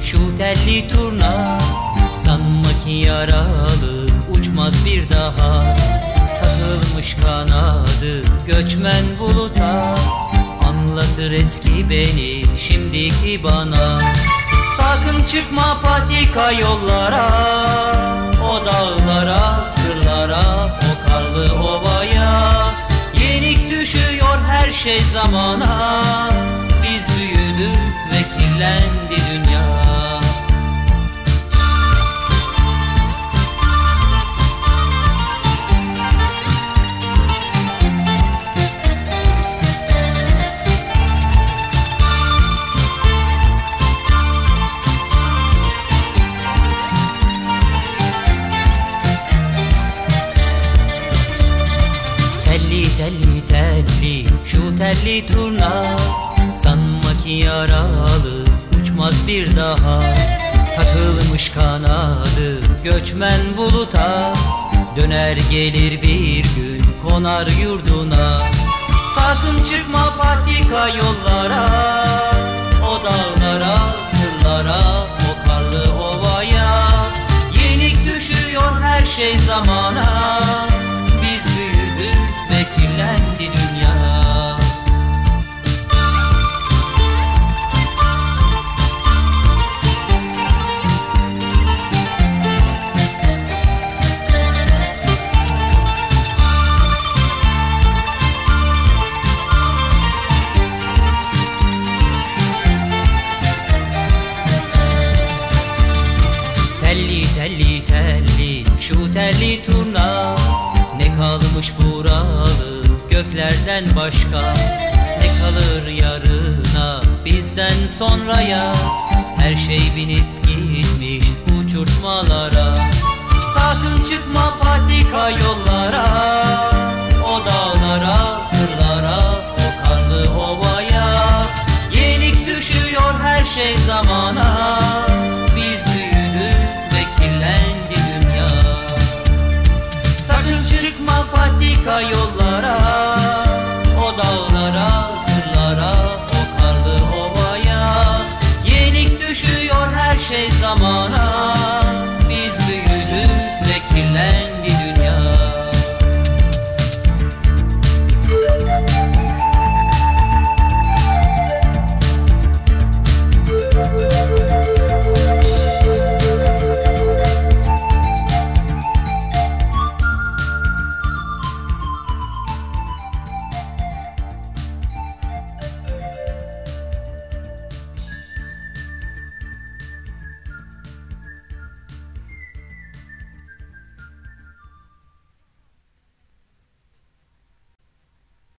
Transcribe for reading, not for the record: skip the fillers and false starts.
şu telli turna. Sanma ki yaralı uçmaz bir daha. Takılmış kanadı göçmen buluta. Anlatır eski beni şimdiki bana. Sakın çıkma patika yollara, o dağlara, kırlara, o karlı ovaya. Yenik düşüyor her şey zamana. Biz büyüdük ve kirlendi dünya. Telli telli şu telli turna. Sanma ki yaralı uçmaz bir daha. Takılmış kanadı göçmen buluta. Döner gelir bir gün konar yurduna. Sakın çıkma patika yollara, o dağlara, kırlara, o karlı ovaya. Yenik düşüyor her şey zamana. Biz büyüdük ve kirlendi dünya. Telli telli şu telli turna. Ne kalmış buralı göklerden başka? Ne kalır yarına bizden sonraya? Her şey binip gitmiş uçurtmalara. Sakın çıkma patika yollara, o dağlara, kırlara, o karlı ovaya. Yenik düşüyor her şey zamana.